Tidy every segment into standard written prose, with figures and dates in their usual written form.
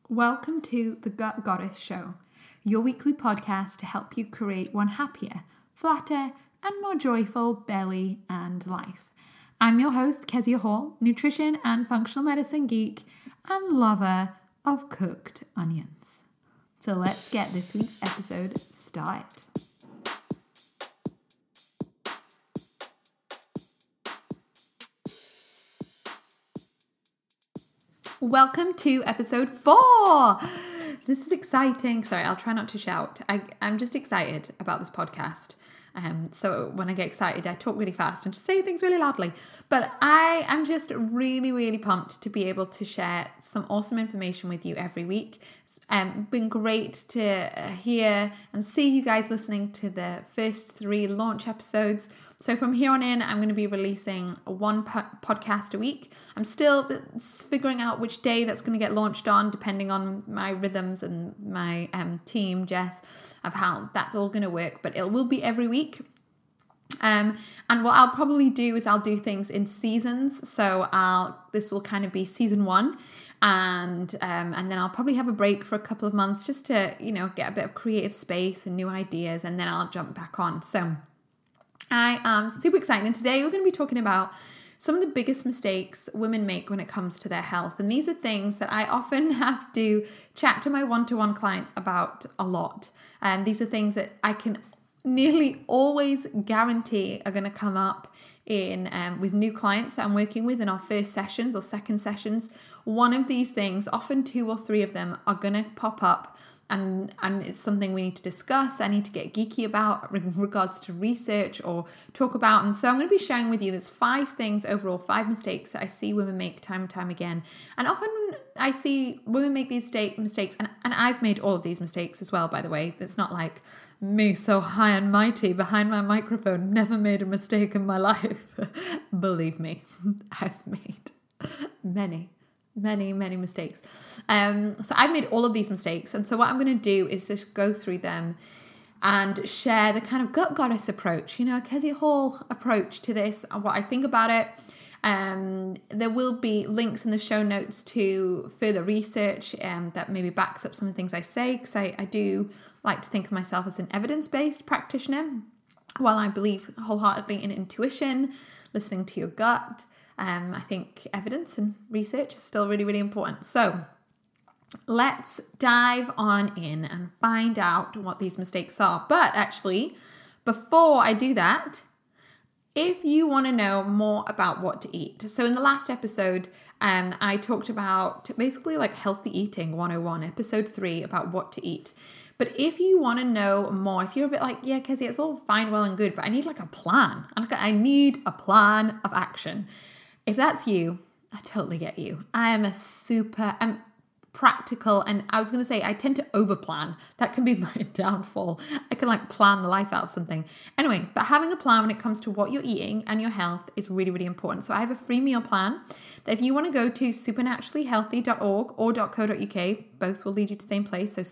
Welcome to the Gut Goddess Show, your weekly podcast to help you create one happier, flatter, and more joyful belly and life. I'm your host, Kezia Hall, nutrition and functional medicine geek and lover of cooked onions. So let's get this week's episode started. Welcome to episode 4. This is exciting. Sorry, I'll try not to shout. I'm just excited about this podcast. So when I get excited, I talk really fast and just say things really loudly. But I am just really, really pumped to be able to share some awesome information with you every week. It's been great to hear and see you guys listening to the first 3 launch episodes. So from here on in, I'm going to be releasing one podcast a week. I'm still figuring out which day that's going to get launched on, depending on my rhythms and my team, Jess, of how that's all going to work. But it will be every week. And what I'll probably do is I'll do things in seasons. So this will kind of be season 1. And then I'll probably have a break for a couple of months just to, get a bit of creative space and new ideas. And then I'll jump back on. So I am super excited, and today we're going to be talking about some of the biggest mistakes women make when it comes to their health. And these are things that I often have to chat to my one-to-one clients about a lot. These are things that I can nearly always guarantee are going to come up in with new clients that I'm working with in our first sessions or second sessions. One of these things, often 2 or 3 of them, are going to pop up. And it's something we need to discuss. I need to get geeky about in regards to research or talk about. And so I'm going to be sharing with you there's 5 things overall, 5 mistakes that I see women make time and time again. And often I see women make these mistakes, and I've made all of these mistakes as well, by the way. It's not like me so high and mighty behind my microphone, never made a mistake in my life. Believe me, I've made many mistakes. So I've made all of these mistakes. And so what I'm going to do is just go through them and share the kind of gut goddess approach, Kezia Hall approach to this and what I think about it. There will be links in the show notes to further research that maybe backs up some of the things I say, because I do like to think of myself as an evidence-based practitioner. While I believe wholeheartedly in intuition, listening to your gut, I think evidence and research is still really, really important. So let's dive on in and find out what these mistakes are. But actually, before I do that, if you want to know more about what to eat. So in the last episode, I talked about basically like healthy eating 101, episode 3, about what to eat. But if you want to know more, if you're a bit like, yeah, Kezia, it's all fine, well and good, but I need like a plan. I need a plan of action. If that's you, I totally get you. I'm practical, and I was going to say I tend to overplan. That can be my downfall. I can plan the life out of something. Anyway, but having a plan when it comes to what you're eating and your health is really, really important. So I have a free meal plan that if you want to go to supernaturallyhealthy.org or .co.uk, both will lead you to the same place. So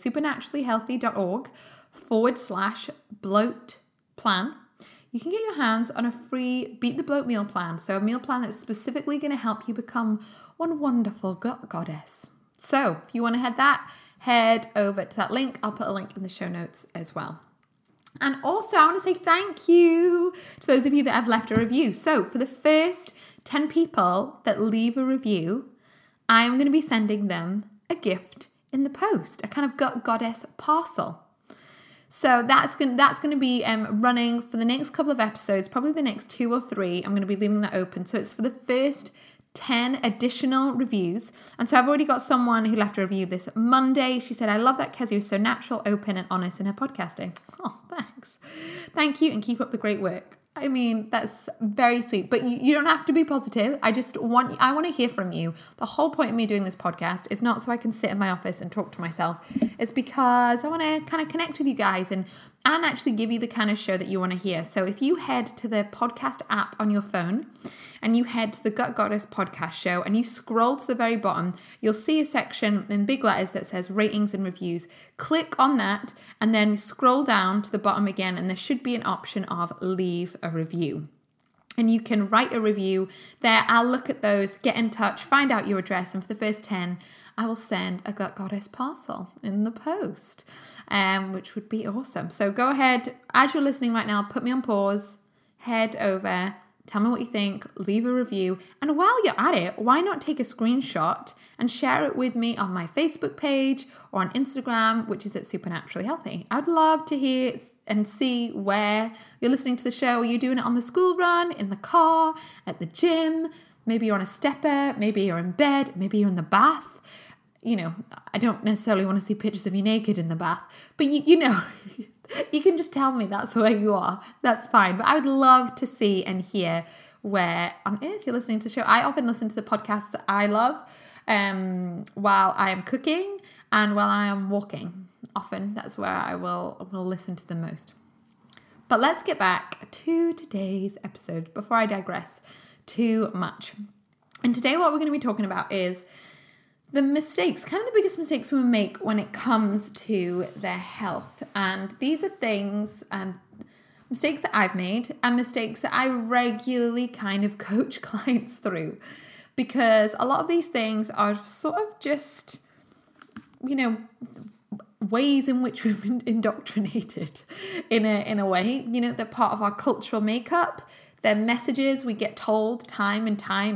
supernaturallyhealthy.org/bloat plan. You can get your hands on a free Beat the Bloat meal plan. So a meal plan that's specifically going to help you become one wonderful gut goddess. So if you want to head over to that link. I'll put a link in the show notes as well. And also I want to say thank you to those of you that have left a review. So for the first 10 people that leave a review, I am going to be sending them a gift in the post, a kind of gut goddess parcel. So that's going to be running for the next couple of episodes, probably the next 2 or 3. I'm going to be leaving that open. So it's for the first 10 additional reviews. And so I've already got someone who left a review this Monday. She said, I love that Kezia is so natural, open and honest in her podcasting. Oh, thanks. Thank you, and keep up the great work. I mean, that's very sweet, but you don't have to be positive. I want to hear from you. The whole point of me doing this podcast is not so I can sit in my office and talk to myself. It's because I want to kind of connect with you guys and actually give you the kind of show that you want to hear. So if you head to the podcast app on your phone and you head to the Gut Goddess podcast show and you scroll to the very bottom, you'll see a section in big letters that says ratings and reviews. Click on that and then scroll down to the bottom again, and there should be an option of leave a review. And you can write a review there. I'll look at those, get in touch, find out your address, and for the first 10, I will send a Gut Goddess parcel in the post, which would be awesome. So go ahead, as you're listening right now, put me on pause, head over, tell me what you think, leave a review. And while you're at it, why not take a screenshot and share it with me on my Facebook page or on Instagram, which is at Supernaturally Healthy. I'd love to hear and see where you're listening to the show. Are you doing it on the school run, in the car, at the gym? Maybe you're on a stepper, maybe you're in bed, maybe you're in the bath. You know, I don't necessarily want to see pictures of you naked in the bath, but you know, you can just tell me that's where you are. That's fine. But I would love to see and hear where on earth you're listening to the show. I often listen to the podcasts that I love while I am cooking and while I am walking. Often that's where I will listen to the most. But let's get back to today's episode before I digress too much. And today what we're going to be talking about is the mistakes, kind of the biggest mistakes we make when it comes to their health. And these are things, mistakes that I've made and mistakes that I regularly kind of coach clients through. Because a lot of these things are sort of just, you know, ways in which we've been indoctrinated in a way. You know, they're part of our cultural makeup. They're messages we get told time and time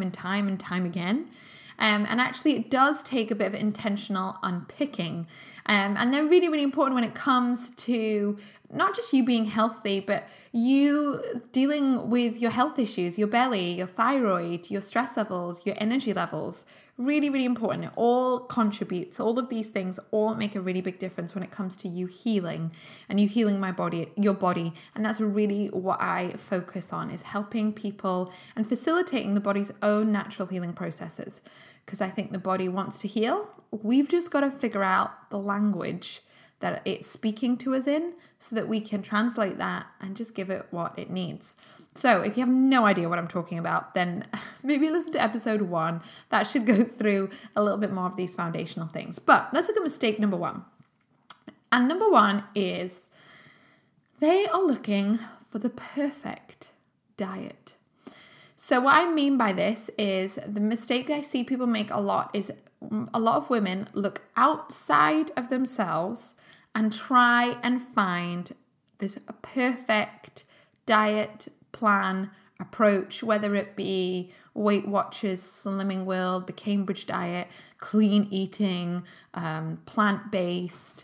again. And actually it does take a bit of intentional unpicking. And they're really, really important when it comes to not just you being healthy, but you dealing with your health issues, your belly, your thyroid, your stress levels, your energy levels. Really, really important. It all contributes. All of these things all make a really big difference when it comes to you healing and you healing your body. And that's really what I focus on, is helping people and facilitating the body's own natural healing processes. Because I think the body wants to heal. We've just got to figure out the language that it's speaking to us in so that we can translate that and just give it what it needs. So if you have no idea what I'm talking about, then maybe listen to episode 1. That should go through a little bit more of these foundational things. But let's look at mistake number 1. And number 1 is they are looking for the perfect diet. So what I mean by this is the mistake I see people make a lot is a lot of women look outside of themselves and try and find this perfect diet plan approach, whether it be Weight Watchers, Slimming World, the Cambridge diet, clean eating, plant-based,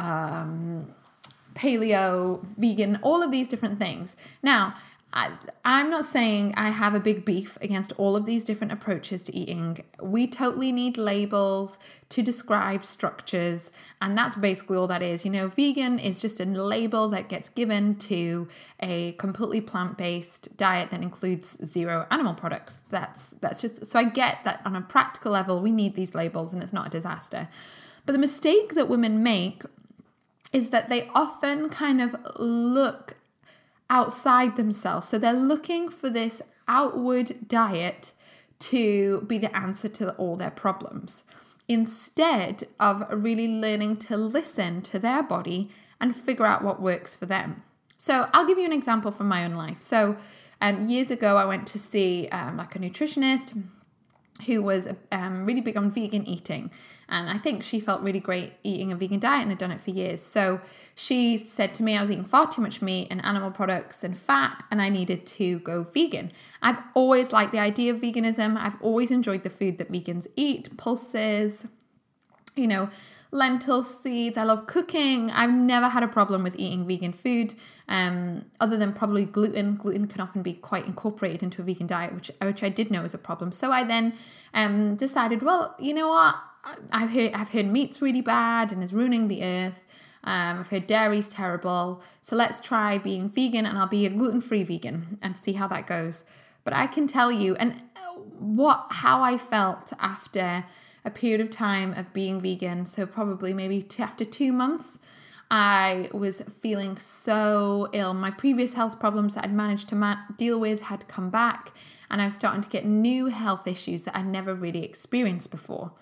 paleo, vegan, all of these different things. Now, I'm not saying I have a big beef against all of these different approaches to eating. We totally need labels to describe structures, and that's basically all that is. You know, vegan is just a label that gets given to a completely plant-based diet that includes 0 animal products. That's just, so I get that on a practical level, we need these labels and it's not a disaster. But the mistake that women make is that they often kind of look outside themselves. So they're looking for this outward diet to be the answer to all their problems, instead of really learning to listen to their body and figure out what works for them. So I'll give you an example from my own life. So years ago, I went to see like a nutritionist who was really big on vegan eating. And I think she felt really great eating a vegan diet and had done it for years. So she said to me I was eating far too much meat and animal products and fat, and I needed to go vegan. I've always liked the idea of veganism. I've always enjoyed the food that vegans eat, pulses, you know, lentil seeds. I love cooking. I've never had a problem with eating vegan food, other than probably gluten. Gluten can often be quite incorporated into a vegan diet, which I did know was a problem. So I then decided, well, you know what? I've heard meat's really bad and is ruining the earth. I've heard dairy's terrible. So let's try being vegan, and I'll be a gluten-free vegan and see how that goes. But I can tell you, and how I felt after a period of time of being vegan, so probably maybe after 2 months, I was feeling so ill. My previous health problems that I'd managed to deal with had come back, and I was starting to get new health issues that I'd never really experienced before.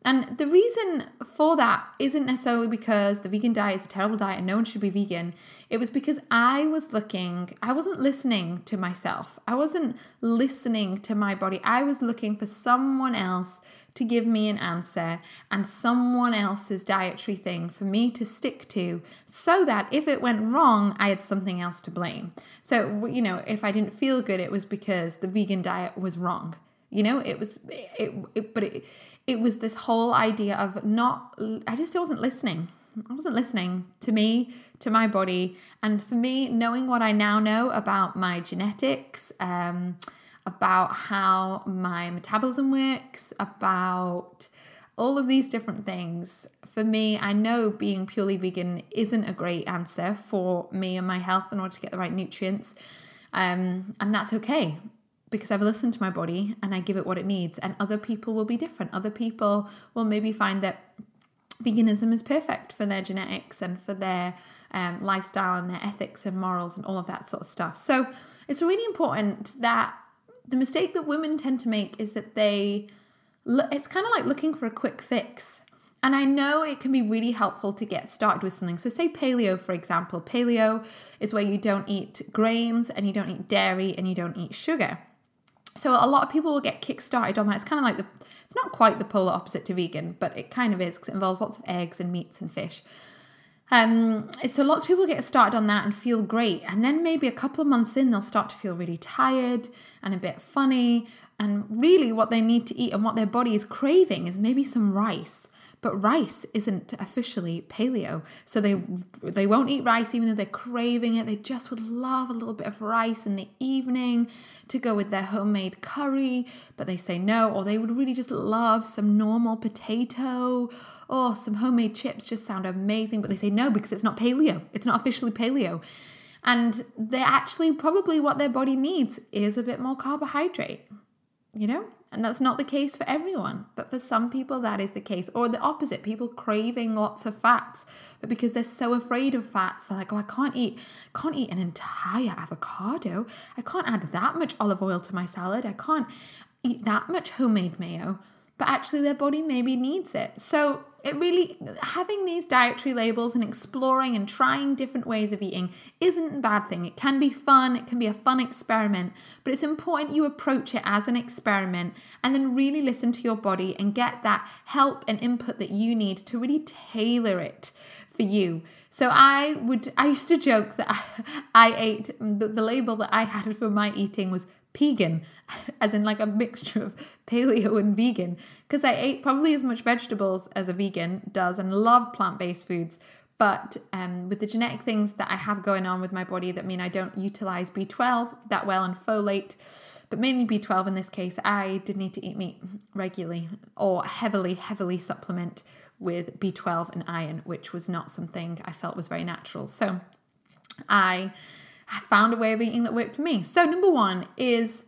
And the reason for that isn't necessarily because the vegan diet is a terrible diet and no one should be vegan. It was because I wasn't listening to myself. I wasn't listening to my body. I was looking for someone else to give me an answer and someone else's dietary thing for me to stick to, so that if it went wrong, I had something else to blame. So, if I didn't feel good, it was because the vegan diet was wrong. It was this whole idea of I wasn't listening. I wasn't listening to me, to my body. And for me, knowing what I now know about my genetics, about how my metabolism works, about all of these different things, for me, I know being purely vegan isn't a great answer for me and my health in order to get the right nutrients. And that's okay, because I've listened to my body and I give it what it needs. And other people will be different. Other people will maybe find that veganism is perfect for their genetics and for their lifestyle and their ethics and morals and all of that sort of stuff. So it's really important that the mistake that women tend to make is that it's kind of like looking for a quick fix. And I know it can be really helpful to get started with something. So say paleo, for example. Paleo is where you don't eat grains and you don't eat dairy and you don't eat sugar. So a lot of people will get kick-started on that. It's kind of like it's not quite the polar opposite to vegan, but it kind of is, because it involves lots of eggs and meats and fish. So lots of people get started on that and feel great. And then maybe a couple of months in, they'll start to feel really tired and a bit funny. And really what they need to eat and what their body is craving is maybe some rice. But rice isn't officially paleo. So they won't eat rice even though they're craving it. They just would love a little bit of rice in the evening to go with their homemade curry, but they say no. Or they would really just love some normal potato or some homemade chips, just sound amazing. But they say no because it's not paleo. It's not officially paleo. And they actually probably what their body needs is a bit more carbohydrate, And that's not the case for everyone, but for some people that is the case. Or the opposite, people craving lots of fats, but because they're so afraid of fats, they're like, I can't eat an entire avocado. I can't add that much olive oil to my salad. I can't eat that much homemade mayo. But actually their body maybe needs it. So it really, having these dietary labels and exploring and trying different ways of eating isn't a bad thing. It can be fun. It can be a fun experiment, but it's important you approach it as an experiment and then really listen to your body and get that help and input that you need to really tailor it for you. So I used to joke that I ate, the label that I had for my eating was pegan, as in like a mixture of paleo and vegan, because I ate probably as much vegetables as a vegan does and love plant-based foods. But with the genetic things that I have going on with my body that mean I don't utilize B12 that well and folate, but mainly B12 in this case, I did need to eat meat regularly or heavily supplement with B12 and iron, which was not something I felt was very natural. So I found a way of eating that worked for me. So number one is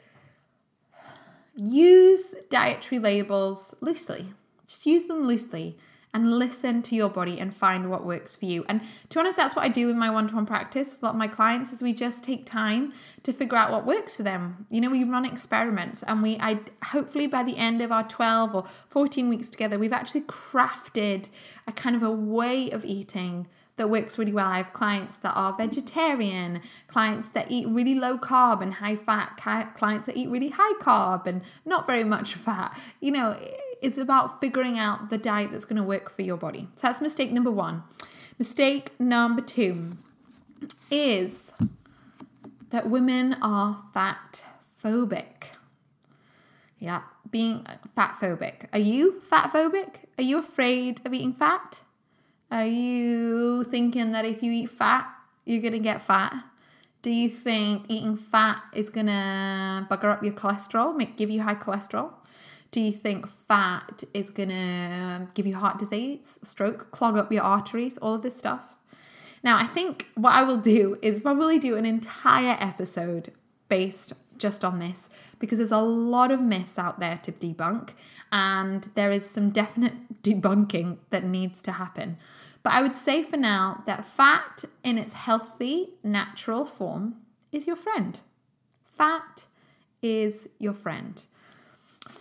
use dietary labels loosely. Just use them loosely and listen to your body and find what works for you. And to be honest, that's what I do in my one-to-one practice with a lot of my clients, is we just take time to figure out what works for them. We run experiments and I hopefully by the end of our 12 or 14 weeks together, we've actually crafted a kind of a way of eating that works really well. I have clients that are vegetarian, clients that eat really low carb and high fat, clients that eat really high carb and not very much fat. It's about figuring out the diet that's going to work for your body. So that's mistake number one. Mistake number two is that women are fat phobic. Yeah, being fat phobic. Are you fat phobic? Are you afraid of eating fat? Are you thinking that if you eat fat, you're going to get fat? Do you think eating fat is going to bugger up your cholesterol, give you high cholesterol? Do you think fat is going to give you heart disease, stroke, clog up your arteries, all of this stuff? Now, I think what I will do is probably do an entire episode based just on this, because there's a lot of myths out there to debunk, and there is some definite debunking that needs to happen. But I would say for now that fat in its healthy, natural form is your friend. Fat is your friend.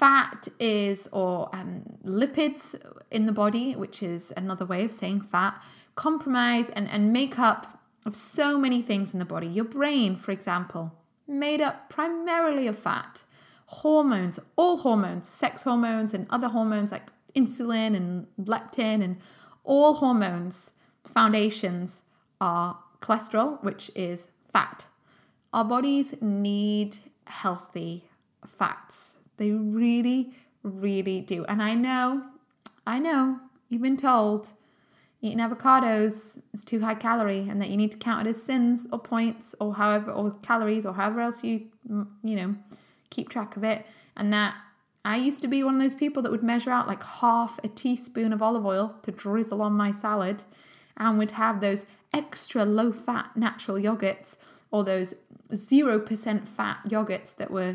fat is, or lipids in the body, which is another way of saying fat, comprise and make up of so many things in the body. Your brain, for example, made up primarily of fat. Hormones, all hormones, sex hormones and other hormones like insulin and leptin, and all hormones, foundations are cholesterol, which is fat. Our bodies need healthy fats. They really, really do. And I know, you've been told eating avocados is too high calorie and that you need to count it as sins or points or calories or however else you keep track of it. And that I used to be one of those people that would measure out like half a teaspoon of olive oil to drizzle on my salad, and would have those extra low fat natural yogurts, or those 0% fat yogurts that were,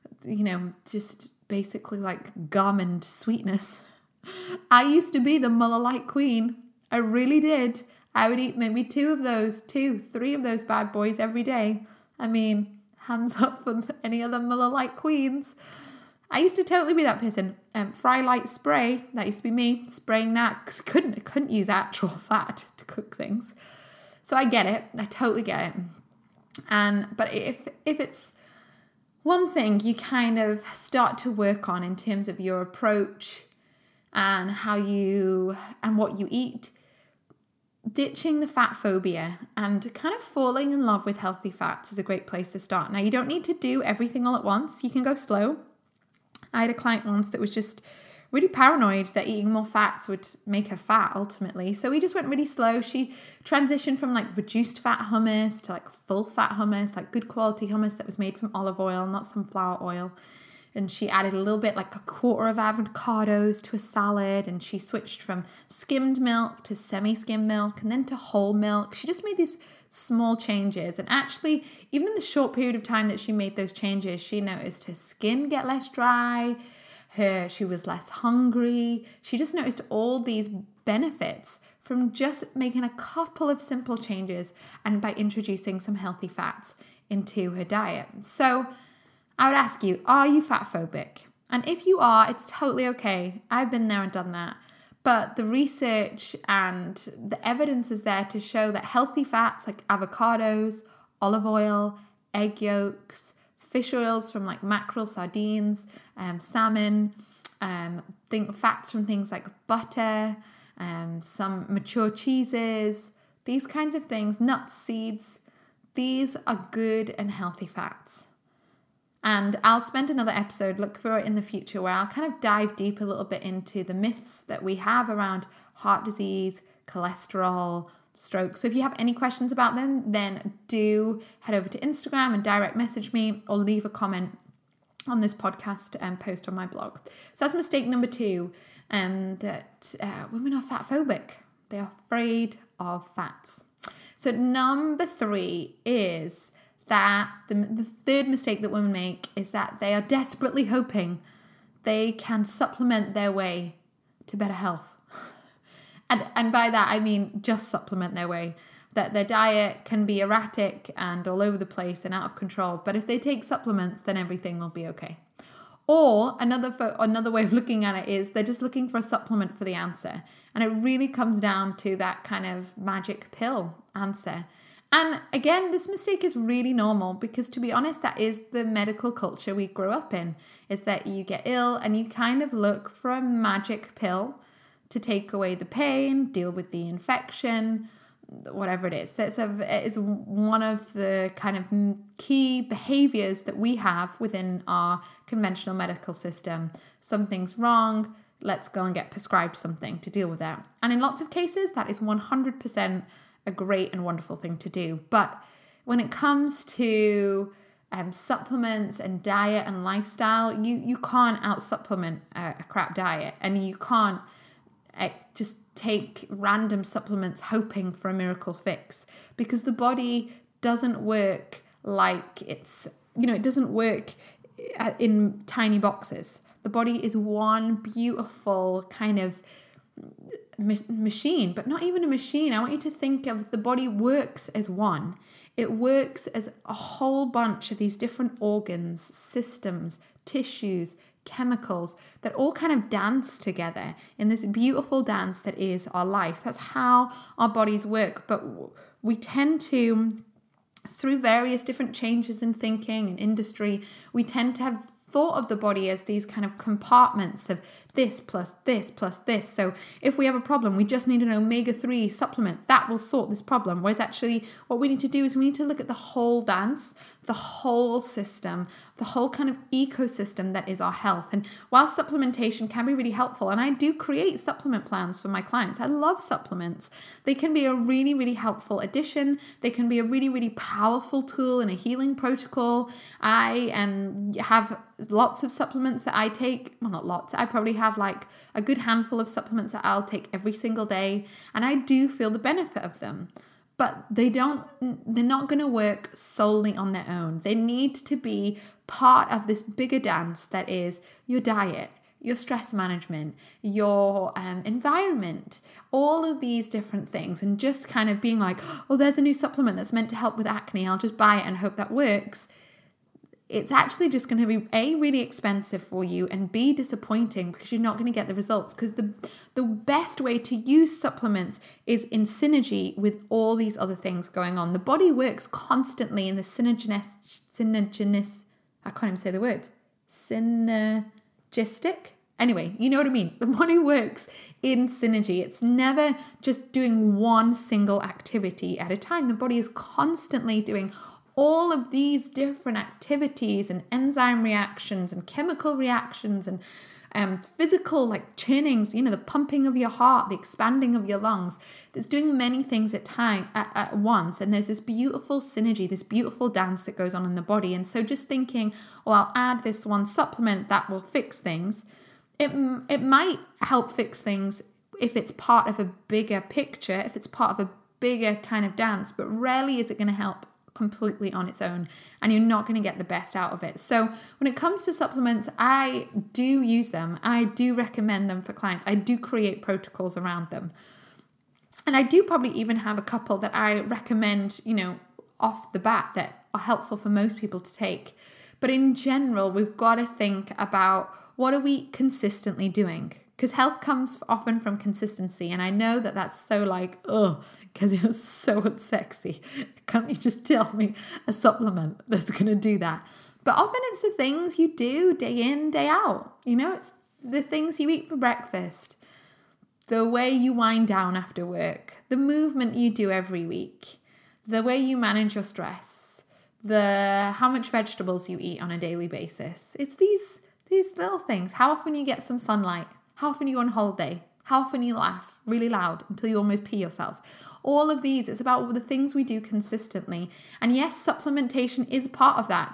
just basically like gum and sweetness. I used to be the Muller Lite queen. I really did. I would eat maybe 3 of those bad boys every day. I mean, hands up for any other Muller Lite queens. I used to totally be that person. Fry Light spray, that used to be me, spraying that, because couldn't use actual fat to cook things. So I get it. I totally get it. But if it's one thing you kind of start to work on in terms of your approach and what you eat, ditching the fat phobia and kind of falling in love with healthy fats is a great place to start. Now, you don't need to do everything all at once. You can go slow. I had a client once that was just really paranoid that eating more fats would make her fat ultimately. So we just went really slow. She transitioned from like reduced fat hummus to like full fat hummus, like good quality hummus that was made from olive oil, not sunflower oil. And she added a little bit, like a quarter of avocados to a salad. And she switched from skimmed milk to semi-skimmed milk and then to whole milk. She just made these small changes. And actually, even in the short period of time that she made those changes, she noticed her skin get less dry. She was less hungry. She just noticed all these benefits from just making a couple of simple changes and by introducing some healthy fats into her diet. So I would ask you, are you fat phobic? And if you are, it's totally okay. I've been there and done that. But the research and the evidence is there to show that healthy fats like avocados, olive oil, egg yolks, fish oils from like mackerel, sardines, salmon, fats from things like butter, some mature cheeses, these kinds of things, nuts, seeds, these are good and healthy fats. And I'll spend another episode, look for it in the future, where I'll kind of dive deep a little bit into the myths that we have around heart disease, cholesterol, stroke. So if you have any questions about them, then do head over to Instagram and direct message me or leave a comment on this podcast and post on my blog. So that's mistake number 2, that women are fat phobic. They are afraid of fats. So number 3 is that the third mistake that women make is that they are desperately hoping they can supplement their way to better health. And by that, I mean just supplement their way. That their diet can be erratic and all over the place and out of control. But if they take supplements, then everything will be okay. Or another way of looking at it is they're just looking for a supplement for the answer. And it really comes down to that kind of magic pill answer. And again, this mistake is really normal because, to be honest, that is the medical culture we grew up in, is that you get ill and you kind of look for a magic pill to take away the pain, deal with the infection, whatever it is. It is one of the kind of key behaviors that we have within our conventional medical system. Something's wrong, let's go and get prescribed something to deal with that. And in lots of cases, that is 100% a great and wonderful thing to do. But when it comes to supplements and diet and lifestyle, you can't out-supplement a crap diet, and you can't just take random supplements hoping for a miracle fix, because the body doesn't work like it doesn't work in tiny boxes. The body is one beautiful kind of machine, but not even a machine. I want you to think of the body works as one. It works as a whole bunch of these different organs, systems, tissues, chemicals that all kind of dance together in this beautiful dance that is our life. That's how our bodies work. But we tend to, through various different changes in thinking and industry, we tend to have thought of the body as these kind of compartments of this plus this plus this. So if we have a problem, we just need an omega-3 supplement that will sort this problem. Whereas actually what we need to do is we need to look at the whole dance, the whole system, the whole kind of ecosystem that is our health. And while supplementation can be really helpful, and I do create supplement plans for my clients, I love supplements. They can be a really, really helpful addition. They can be a really, really powerful tool in a healing protocol. I have lots of supplements that I take. Well, not lots. I probably have like a good handful of supplements that I'll take every single day. And I do feel the benefit of them. But they're not going to work solely on their own. They need to be part of this bigger dance that is your diet, your stress management, your environment, all of these different things. And just kind of being like, oh, there's a new supplement that's meant to help with acne. I'll just buy it and hope that works. It's actually just going to be A, really expensive for you, and B, disappointing because you're not going to get the results. Because the best way to use supplements is in synergy with all these other things going on. The body works constantly in the synergistic. I can't even say the word. Synergistic. Anyway, you know what I mean. The body works in synergy. It's never just doing one single activity at a time. The body is constantly doing all of these different activities and enzyme reactions and chemical reactions and physical like churnings, the pumping of your heart, the expanding of your lungs. It's doing many things at once. And there's this beautiful synergy, this beautiful dance that goes on in the body. And so just thinking, I'll add this one supplement that will fix things. It might help fix things if it's part of a bigger picture, if it's part of a bigger kind of dance, but rarely is it going to help completely on its own, and you're not going to get the best out of it. So when it comes to supplements, I do use them. I do recommend them for clients. I do create protocols around them. And I do probably even have a couple that I recommend, off the bat that are helpful for most people to take. But in general, we've got to think about what are we consistently doing? Because health comes often from consistency. And I know that that's so like, because it's so unsexy. Can't you just tell me a supplement that's going to do that? But often it's the things you do day in, day out. It's the things you eat for breakfast, the way you wind down after work, the movement you do every week, the way you manage your stress, how much vegetables you eat on a daily basis. It's these little things. How often you get some sunlight, how often you on holiday, how often you laugh really loud until you almost pee yourself. All of these, it's about the things we do consistently. And yes, supplementation is part of that.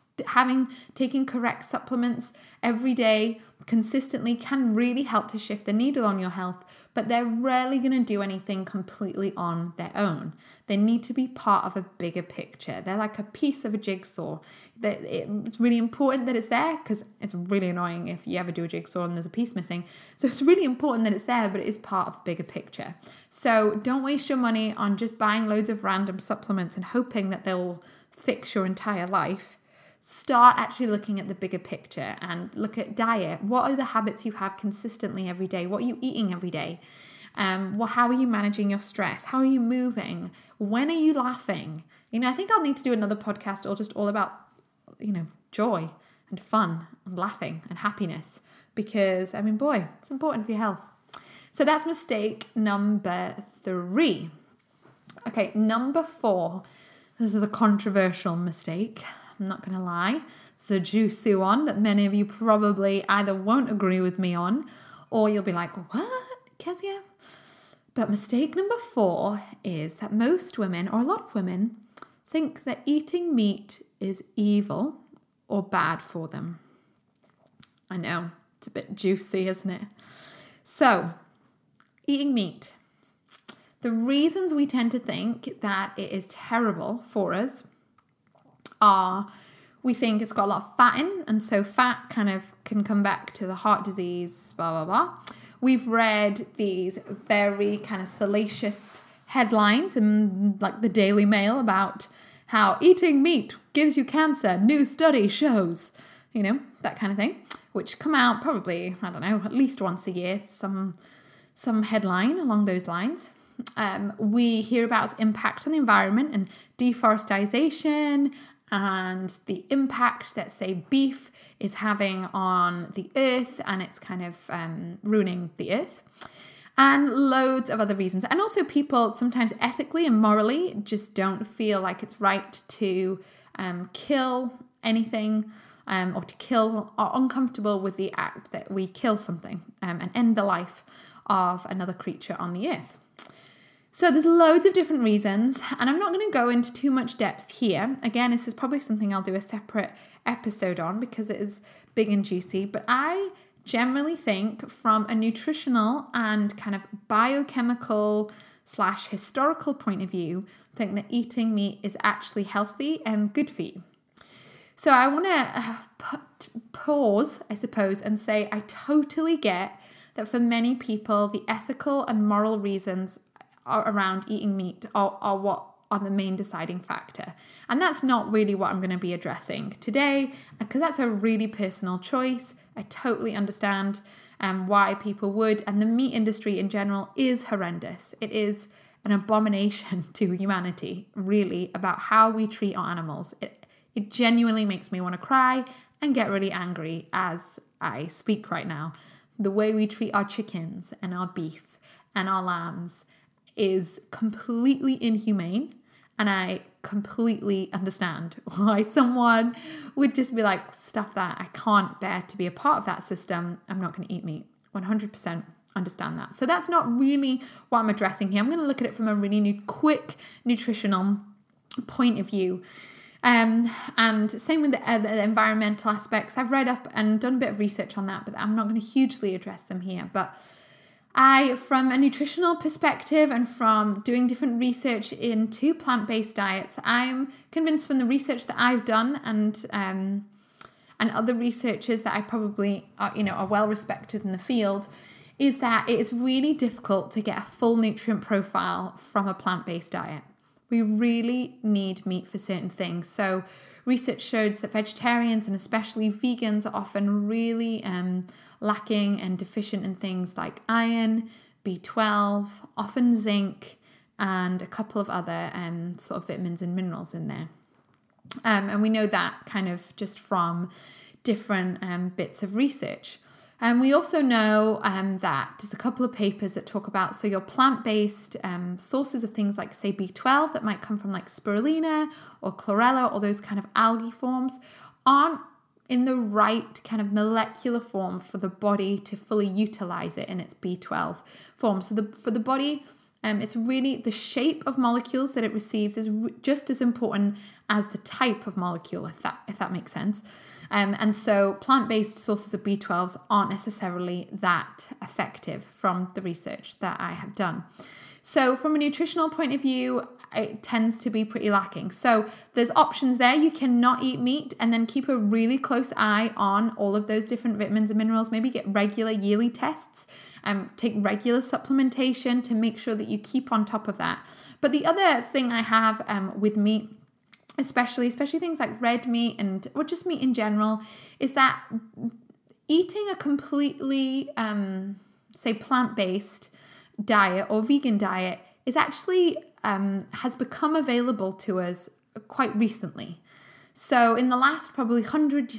Taking correct supplements every day consistently can really help to shift the needle on your health, but they're rarely going to do anything completely on their own. They need to be part of a bigger picture. They're like a piece of a jigsaw. It's really important that it's there, because it's really annoying if you ever do a jigsaw and there's a piece missing. So it's really important that it's there, but it is part of the bigger picture. So don't waste your money on just buying loads of random supplements and hoping that they'll fix your entire life. Start actually looking at the bigger picture and look at diet. What are the habits you have consistently every day? What are you eating every day? How are you managing your stress? How are you moving? When are you laughing? I think I'll need to do another podcast all about, joy and fun and laughing and happiness, because, it's important for your health. So that's mistake number 3. Okay, number 4. This is a controversial mistake. I'm not going to lie. It's a juicy one that many of you probably either won't agree with me on, or you'll be like, what, Kezia? But mistake number 4 is that most women, or a lot of women, think that eating meat is evil or bad for them. I know, it's a bit juicy, isn't it? So, eating meat. The reasons we tend to think that it is terrible for us are we think it's got a lot of fat in, and so fat kind of can come back to the heart disease, blah, blah, blah. We've read these very kind of salacious headlines in like the Daily Mail about how eating meat gives you cancer, new study shows, that kind of thing. which come out probably, I don't know, at least once a year, some headline along those lines. We hear about its impact on the environment and deforestation and the impact that, say, beef is having on the earth, and it's kind of ruining the earth. And loads of other reasons. And also people sometimes ethically and morally just don't feel like it's right to kill anything or to kill, are uncomfortable with the act that we kill something and end the life of another creature on the earth. So there's loads of different reasons, and I'm not going to go into too much depth here. Again, this is probably something I'll do a separate episode on because it is big and juicy, but I generally think from a nutritional and kind of biochemical / historical point of view, I think that eating meat is actually healthy and good for you. So I want to pause, I suppose, and say I totally get that for many people, the ethical and moral reasons around eating meat are what are the main deciding factor. And that's not really what I'm going to be addressing today, because that's a really personal choice. I totally understand why people would, and the meat industry in general is horrendous. It is an abomination to humanity, really, about how we treat our animals. It genuinely makes me want to cry and get really angry as I speak right now. The way we treat our chickens and our beef and our lambs is completely inhumane, and I completely understand why someone would just be like, stuff that, I can't bear to be a part of that system, I'm not going to eat meat. 100% understand that. So that's not really what I'm addressing here. I'm going to look at it from a really quick nutritional point of view. And same with the environmental aspects. I've read up and done a bit of research on that, but I'm not going to hugely address them here. But from a nutritional perspective and from doing different research into plant-based diets, I'm convinced from the research that I've done and other researchers that I probably are well respected in the field, is that it is really difficult to get a full nutrient profile from a plant-based diet. We really need meat for certain things. So research shows that vegetarians and especially vegans are often really lacking and deficient in things like iron, B12, often zinc, and a couple of other sort of vitamins and minerals in there. And we know that kind of just from different bits of research. And we also know that there's a couple of papers that talk about, so your plant-based sources of things like, say, B12 that might come from like spirulina or chlorella or those kind of algae forms aren't in the right kind of molecular form for the body to fully utilize it in its B12 form. So for the body, it's really the shape of molecules that it receives is just as important as the type of molecule, if that makes sense. And so plant-based sources of B12s aren't necessarily that effective from the research that I have done. So from a nutritional point of view, it tends to be pretty lacking. So there's options there. You cannot eat meat and then keep a really close eye on all of those different vitamins and minerals. Maybe get regular yearly tests and take regular supplementation to make sure that you keep on top of that. But the other thing I have with meat, especially things like red meat or just meat in general, is that eating a completely, say, plant-based diet or vegan diet is actually has become available to us quite recently. So in the last probably 100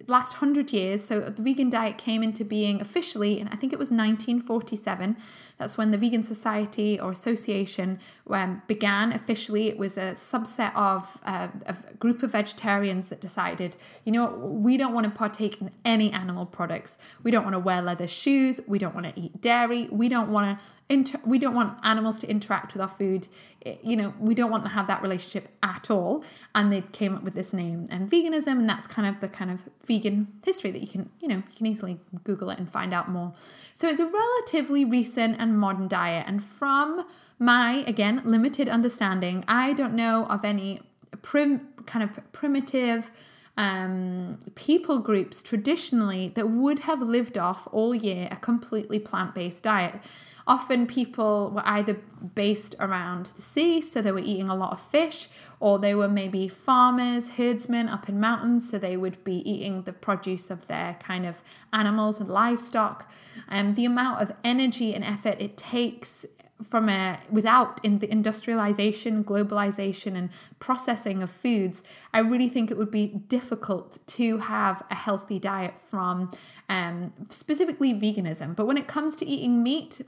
years, so the vegan diet came into being officially, and I think it was 1947. That's when the Vegan Society or Association began officially. It was a subset of a group of vegetarians that decided, you know what, we don't want to partake in any animal products. We don't want to wear leather shoes. We don't want to eat dairy. We don't want animals to interact with our food. We don't want to have that relationship at all. And they came up with this name and veganism, and that's kind of the kind of vegan history that you can easily Google it and find out more. So it's a relatively recent and modern diet. And from my, again, limited understanding, I don't know of any primitive people groups traditionally that would have lived off all year a completely plant-based diet. Often people were either based around the sea, so they were eating a lot of fish, or they were maybe farmers, herdsmen up in mountains, so they would be eating the produce of their kind of animals and livestock. The amount of energy and effort it takes without in the industrialization, globalization, and processing of foods, I really think it would be difficult to have a healthy diet from specifically veganism. But when it comes to eating meat,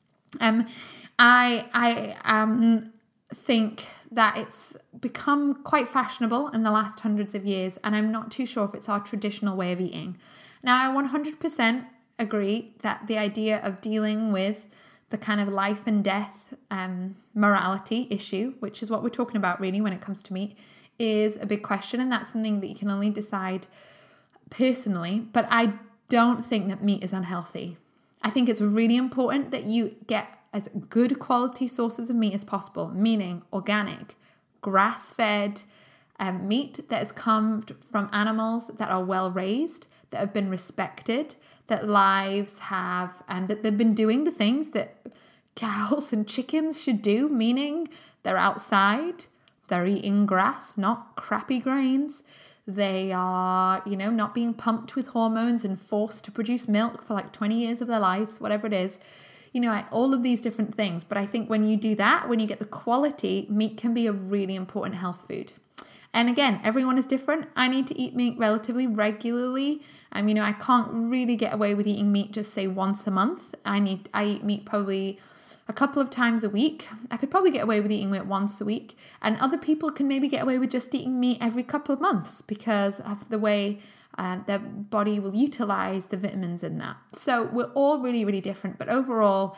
I think that it's become quite fashionable in the last hundreds of years, and I'm not too sure if it's our traditional way of eating. Now, I 100% agree that the idea of dealing with the kind of life and death morality issue, which is what we're talking about really when it comes to meat, is a big question, and that's something that you can only decide personally. But I don't think that meat is unhealthy. I think it's really important that you get as good quality sources of meat as possible, meaning organic, grass-fed meat that has come from animals that are well raised, that have been respected, that lives have, and that they've been doing the things that cows and chickens should do, meaning they're outside, they're eating grass, not crappy grains. They are, not being pumped with hormones and forced to produce milk for like 20 years of their lives, whatever it is. All of these different things. But I think when you do that, when you get the quality, meat can be a really important health food. And again, everyone is different. I need to eat meat relatively regularly. I can't really get away with eating meat just say once a month. I eat meat probably a couple of times a week. I could probably get away with eating meat once a week. And other people can maybe get away with just eating meat every couple of months because of the way their body will utilize the vitamins in that. So we're all really, really different. But overall,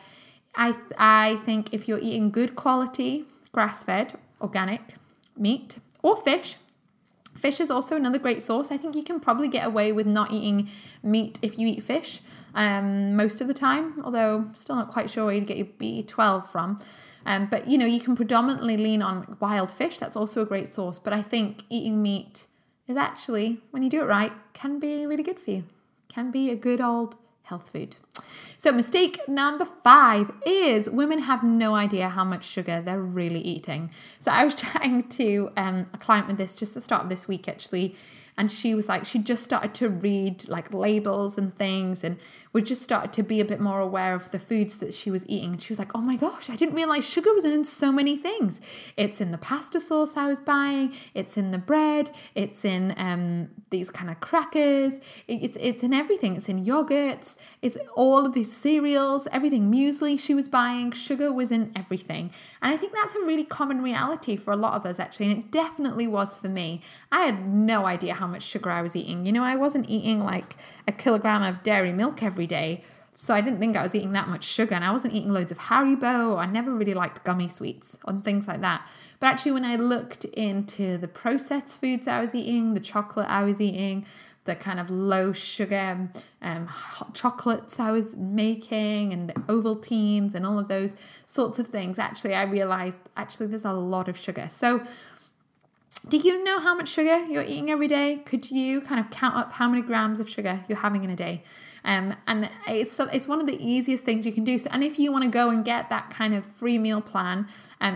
I think if you're eating good quality, grass-fed, organic meat, or fish. Fish is also another great source. I think you can probably get away with not eating meat if you eat fish most of the time, although still not quite sure where you'd get your B12 from. But you can predominantly lean on wild fish. That's also a great source. But I think eating meat is actually, when you do it right, can be really good for you. Can be a good old health food. So mistake number 5 is women have no idea how much sugar they're really eating. So I was chatting to a client with this just at the start of this week actually, and she was like, she just started to read like labels and things, and we just started to be a bit more aware of the foods that she was eating. And she was like, oh my gosh, I didn't realize sugar was in so many things. It's in the pasta sauce I was buying. It's in the bread. It's in these kind of crackers. It's in everything. It's in yogurts. It's all of these cereals, everything, muesli she was buying. Sugar was in everything. And I think that's a really common reality for a lot of us actually. And it definitely was for me. I had no idea how much sugar I was eating. I wasn't eating like a kilogram of dairy milk every day. So I didn't think I was eating that much sugar, and I wasn't eating loads of Haribo. I never really liked gummy sweets and things like that. But actually when I looked into the processed foods I was eating, the chocolate I was eating, the kind of low sugar hot chocolates I was making, and the Ovaltines and all of those sorts of things, actually I realized there's a lot of sugar. So do you know how much sugar you're eating every day? Could you kind of count up how many grams of sugar you're having in a day? And it's one of the easiest things you can do. So, and if you want to go and get that kind of free meal plan,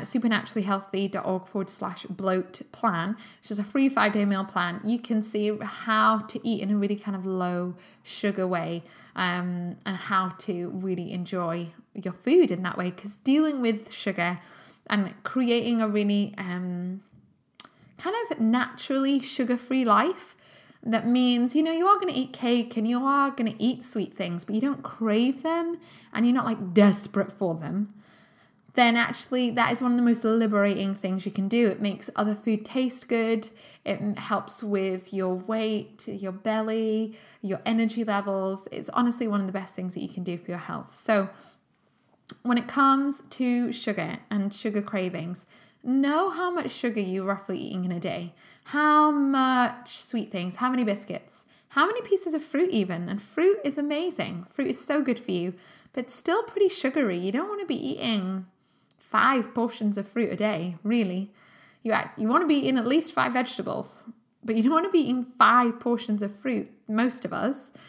supernaturallyhealthy.org/bloat plan, which is a free 5-day meal plan, you can see how to eat in a really kind of low sugar way, and how to really enjoy your food in that way. Because dealing with sugar and creating a really kind of naturally sugar-free life, that means, you are going to eat cake and you are going to eat sweet things, but you don't crave them and you're not like desperate for them, then actually that is one of the most liberating things you can do. It makes other food taste good. It helps with your weight, your belly, your energy levels. It's honestly one of the best things that you can do for your health. So when it comes to sugar and sugar cravings, know how much sugar you're roughly eating in a day. How much sweet things, how many biscuits, how many pieces of fruit even. And fruit is amazing. Fruit is so good for you, but it's still pretty sugary. You don't want to be eating 5 portions of fruit a day, really. You want to be eating at least 5 vegetables, but you don't want to be eating 5 portions of fruit, most of us.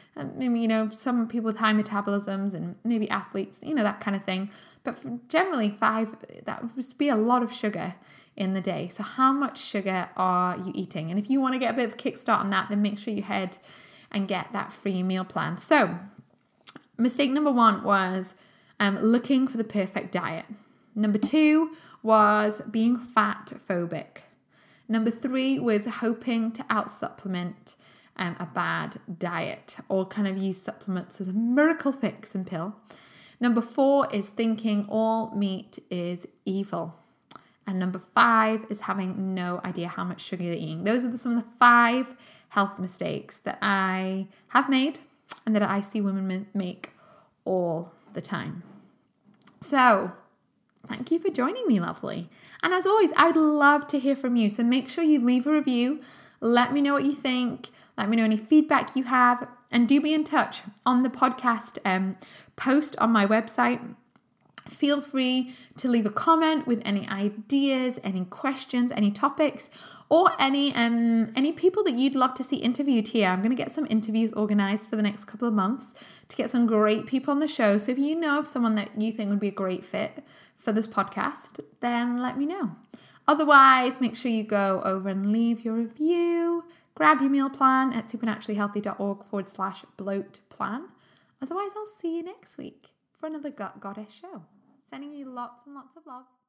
maybe, some people with high metabolisms and maybe athletes, that kind of thing. But generally 5, that would be a lot of sugar in the day. So how much sugar are you eating? And if you want to get a bit of a kickstart on that, then make sure you head and get that free meal plan. So mistake number 1 was looking for the perfect diet. Number 2 was being fat phobic. Number 3 was hoping to out-supplement a bad diet, or kind of use supplements as a miracle fix and pill. Number 4 is thinking all meat is evil. And number 5 is having no idea how much sugar you're eating. Those are some of the 5 health mistakes that I have made and that I see women make all the time. So thank you for joining me, lovely. And as always, I'd love to hear from you. So make sure you leave a review. Let me know what you think. Let me know any feedback you have. And do be in touch on the podcast post on my website. Feel free to leave a comment with any ideas, any questions, any topics, or any people that you'd love to see interviewed here. I'm going to get some interviews organized for the next couple of months to get some great people on the show. So if you know of someone that you think would be a great fit for this podcast, then let me know. Otherwise, make sure you go over and leave your review. Grab your meal plan at supernaturallyhealthy.org/bloat plan. Otherwise, I'll see you next week for another Gut Goddess show. Sending you lots and lots of love.